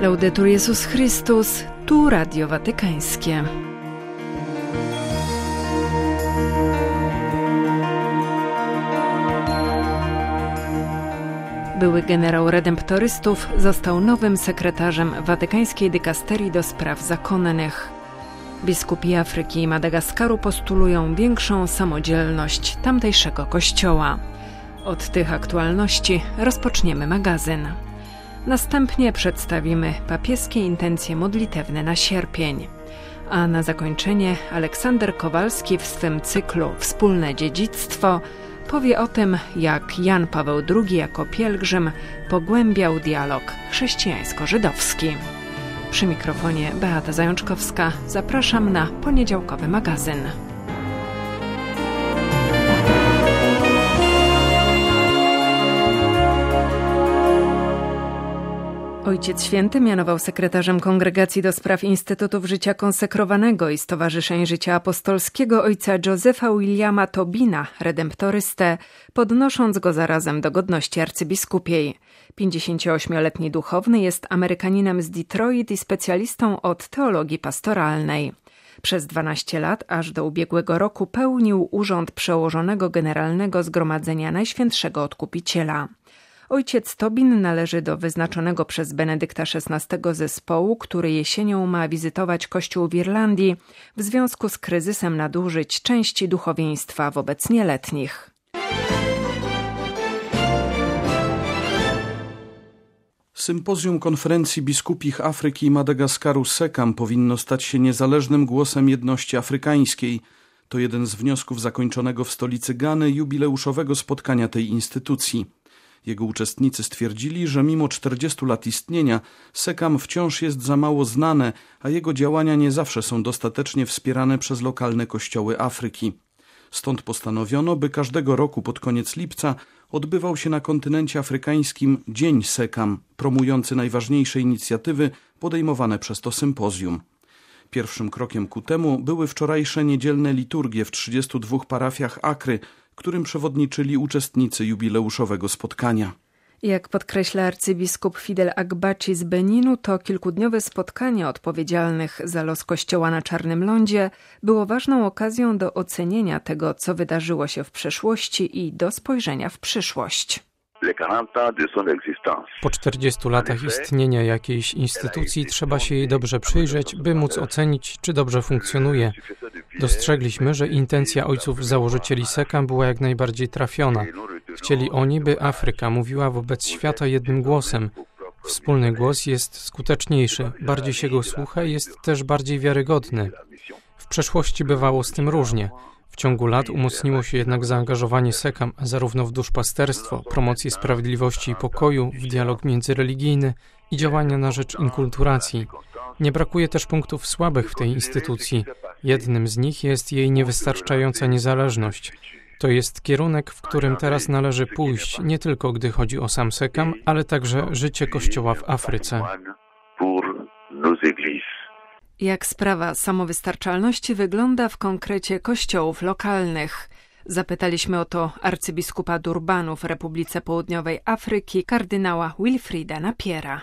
Laudetur Jezus Chrystus, tu Radio Watykańskie. Były generał redemptorystów został nowym sekretarzem watykańskiej dykasterii do spraw zakonnych. Biskupi Afryki i Madagaskaru postulują większą samodzielność tamtejszego kościoła. Od tych aktualności rozpoczniemy magazyn. Następnie przedstawimy papieskie intencje modlitewne na sierpień. A na zakończenie Aleksander Kowalski w swym cyklu Wspólne dziedzictwo powie o tym, jak Jan Paweł II jako pielgrzym pogłębiał dialog chrześcijańsko-żydowski. Przy mikrofonie Beata Zajączkowska zapraszam na poniedziałkowy magazyn. Ojciec Święty mianował sekretarzem Kongregacji do Spraw Instytutów Życia Konsekrowanego i Stowarzyszeń Życia Apostolskiego ojca Józefa Williama Tobina, redemptorystę, podnosząc go zarazem do godności arcybiskupiej. 58-letni duchowny jest Amerykaninem z Detroit i specjalistą od teologii pastoralnej. Przez 12 lat, aż do ubiegłego roku, pełnił urząd przełożonego generalnego Zgromadzenia Najświętszego Odkupiciela. Ojciec Tobin należy do wyznaczonego przez Benedykta XVI zespołu, który jesienią ma wizytować Kościół w Irlandii w związku z kryzysem nadużyć części duchowieństwa wobec nieletnich. Sympozjum Konferencji Biskupich Afryki i Madagaskaru SECAM powinno stać się niezależnym głosem jedności afrykańskiej. To jeden z wniosków zakończonego w stolicy Gany jubileuszowego spotkania tej instytucji. Jego uczestnicy stwierdzili, że mimo 40 lat istnienia SECAM wciąż jest za mało znane, a jego działania nie zawsze są dostatecznie wspierane przez lokalne kościoły Afryki. Stąd postanowiono, by każdego roku pod koniec lipca odbywał się na kontynencie afrykańskim Dzień SECAM, promujący najważniejsze inicjatywy podejmowane przez to sympozjum. Pierwszym krokiem ku temu były wczorajsze niedzielne liturgie w 32 parafiach Akry, którym przewodniczyli uczestnicy jubileuszowego spotkania. Jak podkreśla arcybiskup Fidel Agbaci z Beninu, to kilkudniowe spotkanie odpowiedzialnych za los Kościoła na Czarnym Lądzie było ważną okazją do ocenienia tego, co wydarzyło się w przeszłości i do spojrzenia w przyszłość. Po 40 latach istnienia jakiejś instytucji trzeba się jej dobrze przyjrzeć, by móc ocenić, czy dobrze funkcjonuje. Dostrzegliśmy, że intencja ojców założycieli SECAM była jak najbardziej trafiona. Chcieli oni, by Afryka mówiła wobec świata jednym głosem. Wspólny głos jest skuteczniejszy, bardziej się go słucha i jest też bardziej wiarygodny. W przeszłości bywało z tym różnie. W ciągu lat umocniło się jednak zaangażowanie SECAM zarówno w duszpasterstwo, promocję sprawiedliwości i pokoju, w dialog międzyreligijny i działania na rzecz inkulturacji. Nie brakuje też punktów słabych w tej instytucji. Jednym z nich jest jej niewystarczająca niezależność. To jest kierunek, w którym teraz należy pójść, nie tylko gdy chodzi o sam SECAM, ale także życie Kościoła w Afryce. Jak sprawa samowystarczalności wygląda w konkrecie kościołów lokalnych? Zapytaliśmy o to arcybiskupa Durbanu w Republice Południowej Afryki, kardynała Wilfrida Napiera.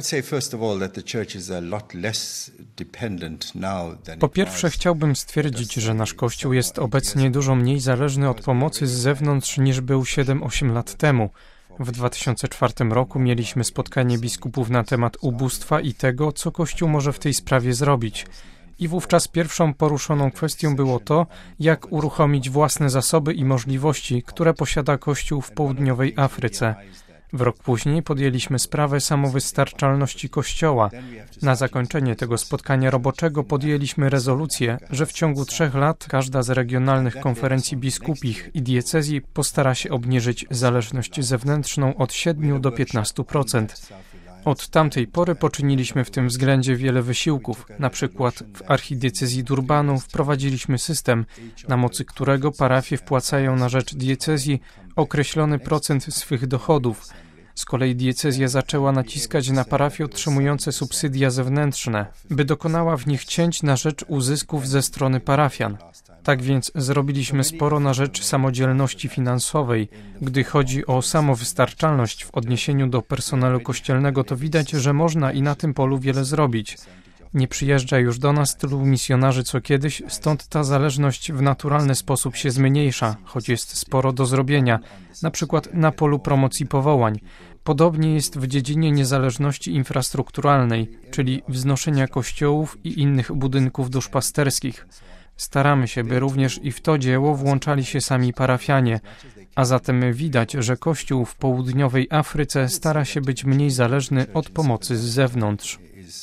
Po pierwsze chciałbym stwierdzić, że nasz Kościół jest obecnie dużo mniej zależny od pomocy z zewnątrz niż był 7-8 lat temu. W 2004 roku mieliśmy spotkanie biskupów na temat ubóstwa i tego, co Kościół może w tej sprawie zrobić. I wówczas pierwszą poruszoną kwestią było to, jak uruchomić własne zasoby i możliwości, które posiada Kościół w południowej Afryce. W rok później podjęliśmy sprawę samowystarczalności Kościoła. Na zakończenie tego spotkania roboczego podjęliśmy rezolucję, że w ciągu 3 lat każda z regionalnych konferencji biskupich i diecezji postara się obniżyć zależność zewnętrzną od 7 do 15%. Od tamtej pory poczyniliśmy w tym względzie wiele wysiłków. Na przykład w archidiecezji Durbanu wprowadziliśmy system, na mocy którego parafie wpłacają na rzecz diecezji określony procent swych dochodów. Z kolei diecezja zaczęła naciskać na parafie otrzymujące subsydia zewnętrzne, by dokonała w nich cięć na rzecz uzysków ze strony parafian. Tak więc zrobiliśmy sporo na rzecz samodzielności finansowej. Gdy chodzi o samowystarczalność w odniesieniu do personelu kościelnego, to widać, że można i na tym polu wiele zrobić. Nie przyjeżdża już do nas tylu misjonarzy co kiedyś, stąd ta zależność w naturalny sposób się zmniejsza, choć jest sporo do zrobienia, na przykład na polu promocji powołań. Podobnie jest w dziedzinie niezależności infrastrukturalnej, czyli wznoszenia kościołów i innych budynków duszpasterskich. Staramy się, by również i w to dzieło włączali się sami parafianie, a zatem widać, że Kościół w południowej Afryce stara się być mniej zależny od pomocy z zewnątrz.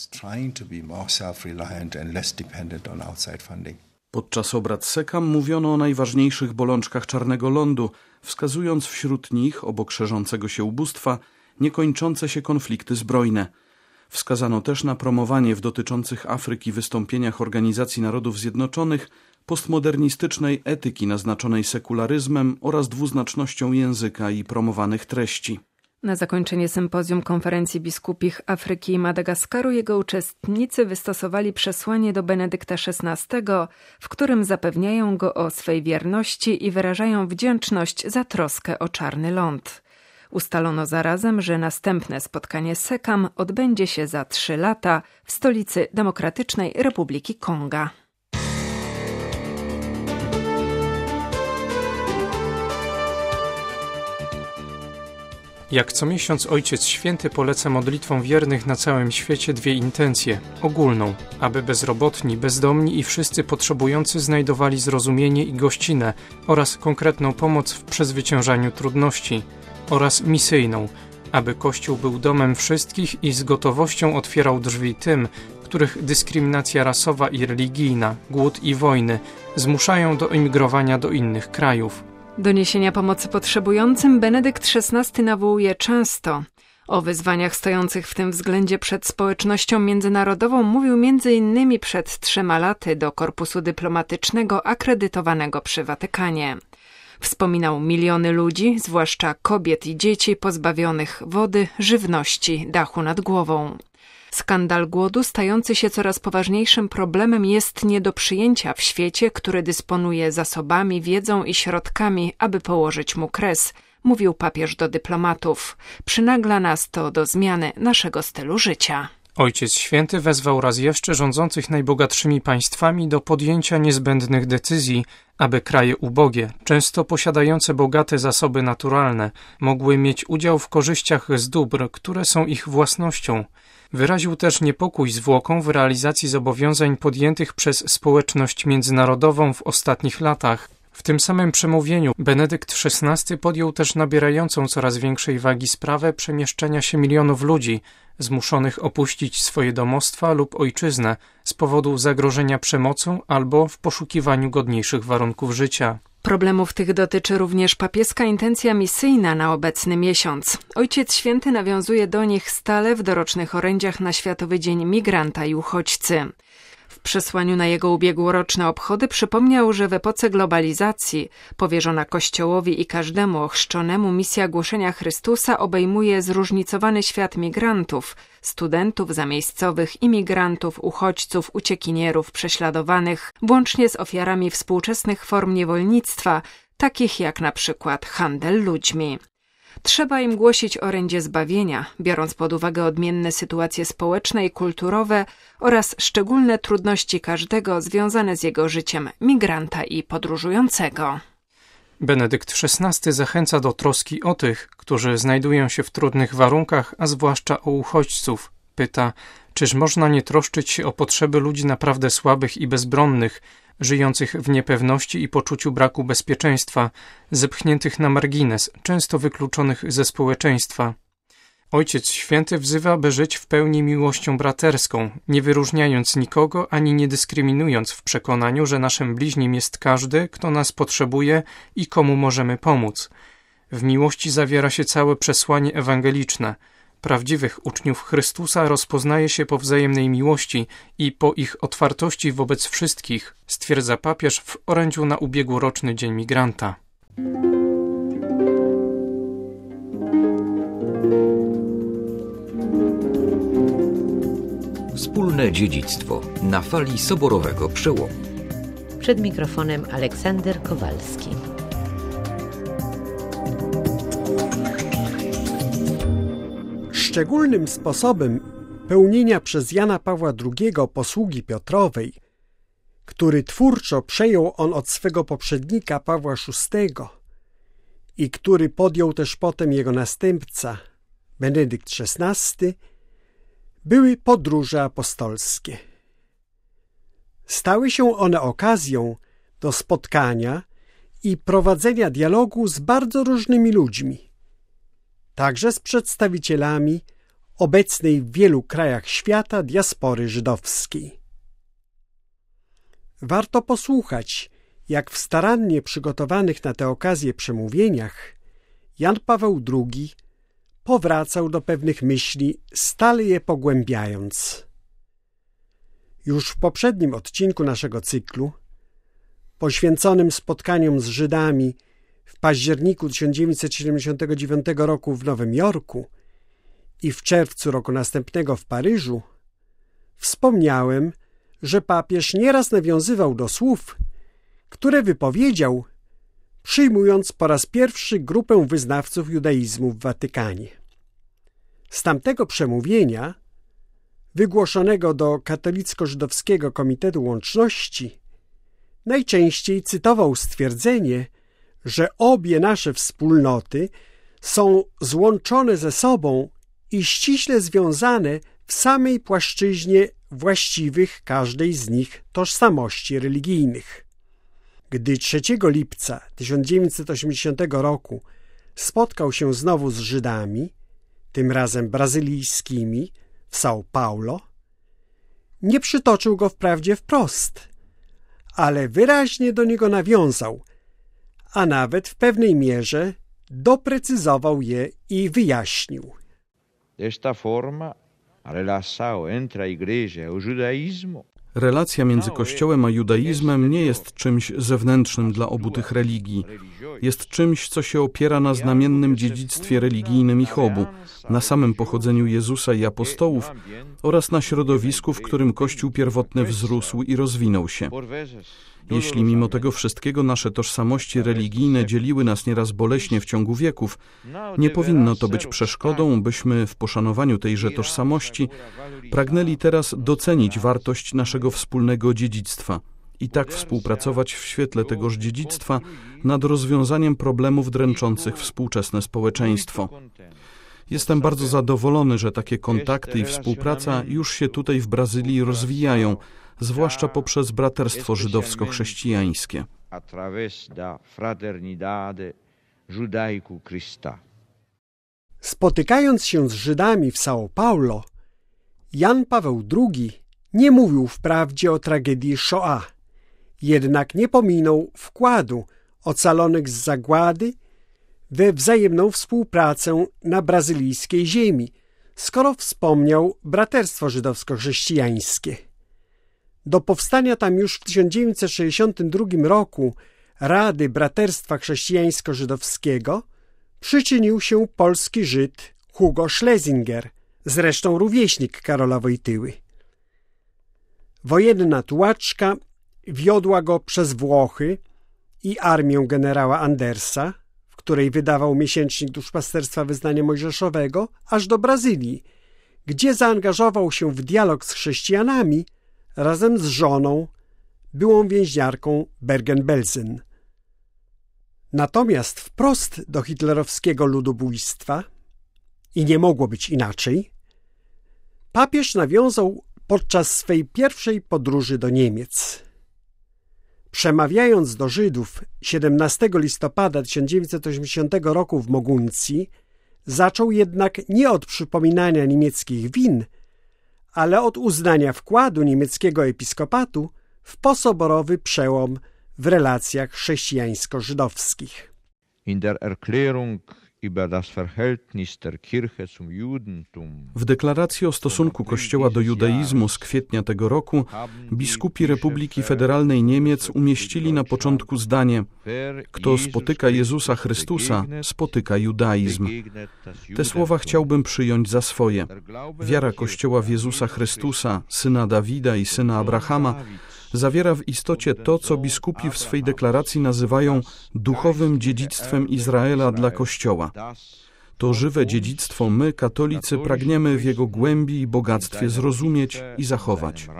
Podczas obrad SECAM mówiono o najważniejszych bolączkach Czarnego Lądu, wskazując wśród nich, obok szerzącego się ubóstwa, niekończące się konflikty zbrojne. Wskazano też na promowanie w dotyczących Afryki wystąpieniach Organizacji Narodów Zjednoczonych postmodernistycznej etyki naznaczonej sekularyzmem oraz dwuznacznością języka i promowanych treści. Na zakończenie sympozjum Konferencji Biskupich Afryki i Madagaskaru jego uczestnicy wystosowali przesłanie do Benedykta XVI, w którym zapewniają go o swej wierności i wyrażają wdzięczność za troskę o Czarny Ląd. Ustalono zarazem, że następne spotkanie SECAM odbędzie się za 3 lata w stolicy Demokratycznej Republiki Konga. Jak co miesiąc Ojciec Święty poleca modlitwom wiernych na całym świecie 2 intencje. Ogólną, aby bezrobotni, bezdomni i wszyscy potrzebujący znajdowali zrozumienie i gościnę oraz konkretną pomoc w przezwyciężaniu trudności. Oraz misyjną, aby Kościół był domem wszystkich i z gotowością otwierał drzwi tym, których dyskryminacja rasowa i religijna, głód i wojny zmuszają do emigrowania do innych krajów. Doniesienia pomocy potrzebującym Benedykt XVI nawołuje często. O wyzwaniach stojących w tym względzie przed społecznością międzynarodową mówił m.in. przed 3 laty do korpusu dyplomatycznego akredytowanego przy Watykanie. Wspominał miliony ludzi, zwłaszcza kobiet i dzieci pozbawionych wody, żywności, dachu nad głową. Skandal głodu, stający się coraz poważniejszym problemem, jest nie do przyjęcia w świecie, który dysponuje zasobami, wiedzą i środkami, aby położyć mu kres, mówił papież do dyplomatów. Przynagla nas to do zmiany naszego stylu życia. Ojciec Święty wezwał raz jeszcze rządzących najbogatszymi państwami do podjęcia niezbędnych decyzji, aby kraje ubogie, często posiadające bogate zasoby naturalne, mogły mieć udział w korzyściach z dóbr, które są ich własnością. Wyraził też niepokój zwłoką w realizacji zobowiązań podjętych przez społeczność międzynarodową w ostatnich latach. W tym samym przemówieniu Benedykt XVI podjął też nabierającą coraz większej wagi sprawę przemieszczenia się milionów ludzi, zmuszonych opuścić swoje domostwa lub ojczyznę z powodu zagrożenia przemocą albo w poszukiwaniu godniejszych warunków życia. Problemów tych dotyczy również papieska intencja misyjna na obecny miesiąc. Ojciec Święty nawiązuje do nich stale w dorocznych orędziach na Światowy Dzień Migranta i Uchodźcy. W przesłaniu na jego ubiegłoroczne obchody przypomniał, że w epoce globalizacji powierzona Kościołowi i każdemu ochrzczonemu misja głoszenia Chrystusa obejmuje zróżnicowany świat migrantów, studentów, zamiejscowych, imigrantów, uchodźców, uciekinierów, prześladowanych, włącznie z ofiarami współczesnych form niewolnictwa, takich jak na przykład handel ludźmi. Trzeba im głosić orędzie zbawienia, biorąc pod uwagę odmienne sytuacje społeczne i kulturowe oraz szczególne trudności każdego związane z jego życiem migranta i podróżującego. Benedykt XVI zachęca do troski o tych, którzy znajdują się w trudnych warunkach, a zwłaszcza o uchodźców. Pyta, czyż można nie troszczyć się o potrzeby ludzi naprawdę słabych i bezbronnych, żyjących w niepewności i poczuciu braku bezpieczeństwa, zepchniętych na margines, często wykluczonych ze społeczeństwa. Ojciec Święty wzywa, by żyć w pełni miłością braterską, nie wyróżniając nikogo ani nie dyskryminując w przekonaniu, że naszym bliźnim jest każdy, kto nas potrzebuje i komu możemy pomóc. W miłości zawiera się całe przesłanie ewangeliczne. Prawdziwych uczniów Chrystusa rozpoznaje się po wzajemnej miłości i po ich otwartości wobec wszystkich, stwierdza papież w orędziu na ubiegłoroczny Dzień Migranta. Wspólne dziedzictwo na fali soborowego przełomu. Przed mikrofonem Aleksander Kowalski. Szczególnym sposobem pełnienia przez Jana Pawła II posługi Piotrowej, który twórczo przejął on od swego poprzednika Pawła VI i który podjął też potem jego następca Benedykt XVI, były podróże apostolskie. Stały się one okazją do spotkania i prowadzenia dialogu z bardzo różnymi ludźmi, także z przedstawicielami obecnej w wielu krajach świata diaspory żydowskiej. Warto posłuchać, jak w starannie przygotowanych na tę okazję przemówieniach Jan Paweł II powracał do pewnych myśli, stale je pogłębiając. Już w poprzednim odcinku naszego cyklu, poświęconym spotkaniom z Żydami w październiku 1979 roku w Nowym Jorku i w czerwcu roku następnego w Paryżu, wspomniałem, że papież nieraz nawiązywał do słów, które wypowiedział, przyjmując po raz pierwszy grupę wyznawców judaizmu w Watykanie. Z tamtego przemówienia, wygłoszonego do Katolicko-Żydowskiego Komitetu Łączności, najczęściej cytował stwierdzenie, że obie nasze wspólnoty są złączone ze sobą i ściśle związane w samej płaszczyźnie właściwych każdej z nich tożsamości religijnych. Gdy 3 lipca 1980 roku spotkał się znowu z Żydami, tym razem brazylijskimi, w São Paulo, nie przytoczył go wprawdzie wprost, ale wyraźnie do niego nawiązał, a nawet w pewnej mierze doprecyzował je i wyjaśnił. Desta forma, a relação entre a igreja e o judaísmo. Relacja między Kościołem a judaizmem nie jest czymś zewnętrznym dla obu tych religii. Jest czymś, co się opiera na znamiennym dziedzictwie religijnym ich obu, na samym pochodzeniu Jezusa i apostołów oraz na środowisku, w którym Kościół pierwotny wzrósł i rozwinął się. Jeśli mimo tego wszystkiego nasze tożsamości religijne dzieliły nas nieraz boleśnie w ciągu wieków, nie powinno to być przeszkodą, byśmy w poszanowaniu tejże tożsamości pragnęli teraz docenić wartość naszego wspólnego dziedzictwa i tak współpracować w świetle tegoż dziedzictwa nad rozwiązaniem problemów dręczących współczesne społeczeństwo. Jestem bardzo zadowolony, że takie kontakty i współpraca już się tutaj w Brazylii rozwijają, zwłaszcza poprzez braterstwo żydowsko-chrześcijańskie. Spotykając się z Żydami w São Paulo, Jan Paweł II nie mówił wprawdzie o tragedii Shoah, jednak nie pominął wkładu ocalonych z zagłady we wzajemną współpracę na brazylijskiej ziemi, skoro wspomniał braterstwo żydowsko-chrześcijańskie. Do powstania tam już w 1962 roku Rady Braterstwa Chrześcijańsko-Żydowskiego przyczynił się polski Żyd Hugo Schlesinger, zresztą rówieśnik Karola Wojtyły. Wojenna tułaczka wiodła go przez Włochy i armię generała Andersa, w której wydawał miesięcznik Duszpasterstwa Wyznania Mojżeszowego, aż do Brazylii, gdzie zaangażował się w dialog z chrześcijanami razem z żoną, byłą więźniarką Bergen-Belsen. Natomiast wprost do hitlerowskiego ludobójstwa, i nie mogło być inaczej, papież nawiązał podczas swej pierwszej podróży do Niemiec. Przemawiając do Żydów 17 listopada 1980 roku w Moguncji, zaczął jednak nie od przypominania niemieckich win, ale od uznania wkładu niemieckiego episkopatu w posoborowy przełom w relacjach chrześcijańsko-żydowskich. In der Erklärung W deklaracji o stosunku Kościoła do judaizmu z kwietnia tego roku biskupi Republiki Federalnej Niemiec umieścili na początku zdanie: kto spotyka Jezusa Chrystusa, spotyka judaizm. Te słowa chciałbym przyjąć za swoje. Wiara Kościoła w Jezusa Chrystusa, syna Dawida i syna Abrahama, zawiera w istocie to, co biskupi w swej deklaracji nazywają duchowym dziedzictwem Izraela dla Kościoła. To żywe dziedzictwo my, katolicy, pragniemy w jego głębi i bogactwie zrozumieć i zachować.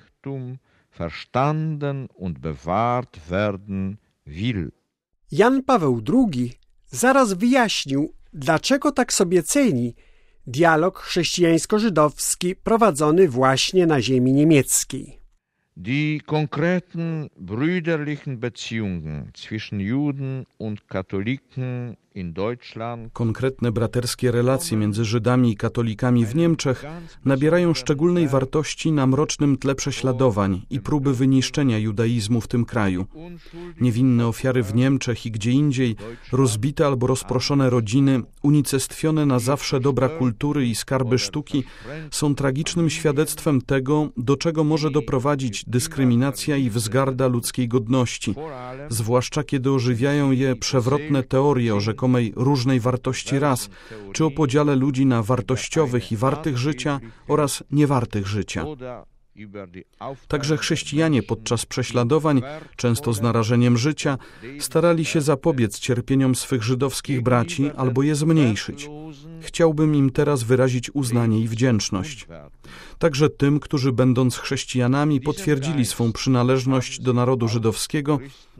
Jan Paweł II zaraz wyjaśnił, dlaczego tak sobie ceni dialog chrześcijańsko-żydowski prowadzony właśnie na ziemi niemieckiej. Die konkreten brüderlichen Beziehungen zwischen Juden und Katholiken in Deutschland. Konkretne braterskie relacje między Żydami i katolikami w Niemczech nabierają szczególnej wartości na mrocznym tle prześladowań i próby wyniszczenia judaizmu w tym kraju. Niewinne ofiary w Niemczech i gdzie indziej, rozbite albo rozproszone rodziny, unicestwione na zawsze dobra kultury i skarby sztuki są tragicznym świadectwem tego, do czego może doprowadzić dyskryminacja i wzgarda ludzkiej godności, zwłaszcza kiedy ożywiają je przewrotne teorie o rzekomej różnej wartości ras, czy o podziale ludzi na wartościowych i wartych życia oraz niewartych życia. Także chrześcijanie podczas prześladowań, często z narażeniem życia, starali się zapobiec cierpieniom swych żydowskich braci albo je zmniejszyć. Chciałbym im teraz wyrazić uznanie i wdzięczność. Także tym, którzy będąc chrześcijanami potwierdzili swą przynależność do narodu żydowskiego,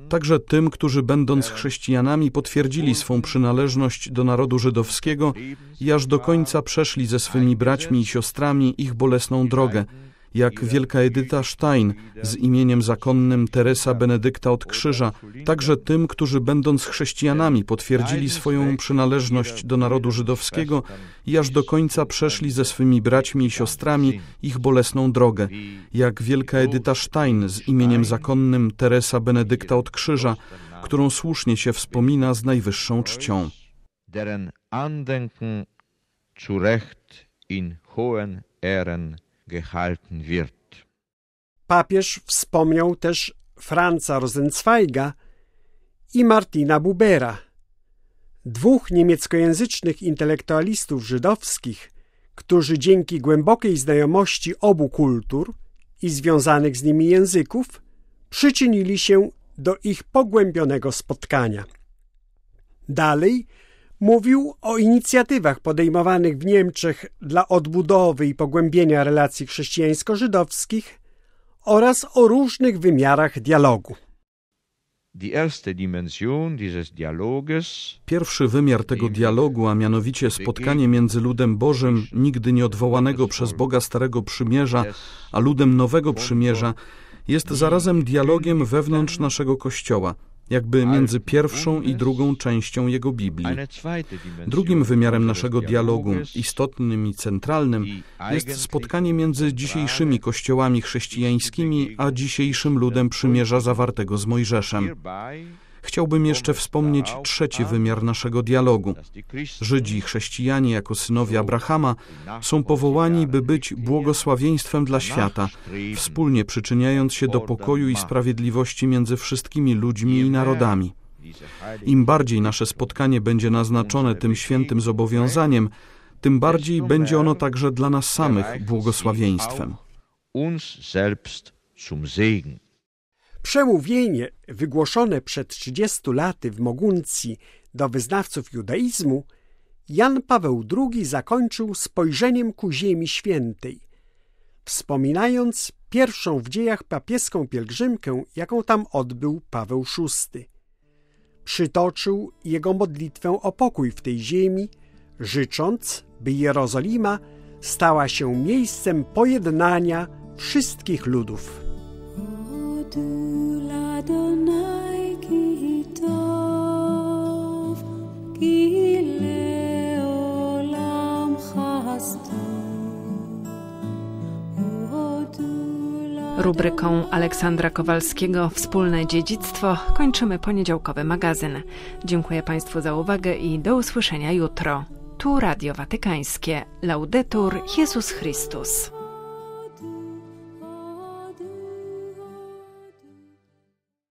i aż do końca przeszli ze swymi braćmi i siostrami ich bolesną drogę, jak wielka Edyta Stein z imieniem zakonnym Teresa Benedykta od Krzyża, także tym, którzy będąc chrześcijanami potwierdzili swoją przynależność do narodu żydowskiego i aż do końca przeszli ze swymi braćmi i siostrami ich bolesną drogę, jak wielka Edyta Stein z imieniem zakonnym Teresa Benedykta od Krzyża, którą słusznie się wspomina z najwyższą czcią. Deren Andenken zu Recht in hohen Ehren gehalten wird. Papież wspomniał też Franza Rosenzweiga i Martina Bubera, dwóch niemieckojęzycznych intelektualistów żydowskich, którzy dzięki głębokiej znajomości obu kultur i związanych z nimi języków przyczynili się do ich pogłębionego spotkania. Dalej mówił o inicjatywach podejmowanych w Niemczech dla odbudowy i pogłębienia relacji chrześcijańsko-żydowskich oraz o różnych wymiarach dialogu. Pierwszy wymiar tego dialogu, a mianowicie spotkanie między ludem Bożym, nigdy nie odwołanego przez Boga Starego Przymierza, a ludem Nowego Przymierza, jest zarazem dialogiem wewnątrz naszego Kościoła, jakby między pierwszą i drugą częścią jego Biblii. Drugim wymiarem naszego dialogu, istotnym i centralnym, jest spotkanie między dzisiejszymi kościołami chrześcijańskimi a dzisiejszym ludem przymierza zawartego z Mojżeszem. Chciałbym jeszcze wspomnieć trzeci wymiar naszego dialogu. Żydzi i chrześcijanie jako synowie Abrahama są powołani, by być błogosławieństwem dla świata, wspólnie przyczyniając się do pokoju i sprawiedliwości między wszystkimi ludźmi i narodami. Im bardziej nasze spotkanie będzie naznaczone tym świętym zobowiązaniem, tym bardziej będzie ono także dla nas samych błogosławieństwem. Przemówienie wygłoszone przed 30 laty w Moguncji do wyznawców judaizmu Jan Paweł II zakończył spojrzeniem ku Ziemi Świętej, wspominając pierwszą w dziejach papieską pielgrzymkę, jaką tam odbył Paweł VI. Przytoczył jego modlitwę o pokój w tej ziemi, życząc, by Jerozolima stała się miejscem pojednania wszystkich ludów. Adonai ki tov, ki leolam chasto. Rubryką Aleksandra Kowalskiego Wspólne dziedzictwo kończymy poniedziałkowy magazyn. Dziękuję Państwu za uwagę i do usłyszenia jutro. Tu Radio Watykańskie. Laudetur Jezus Chrystus.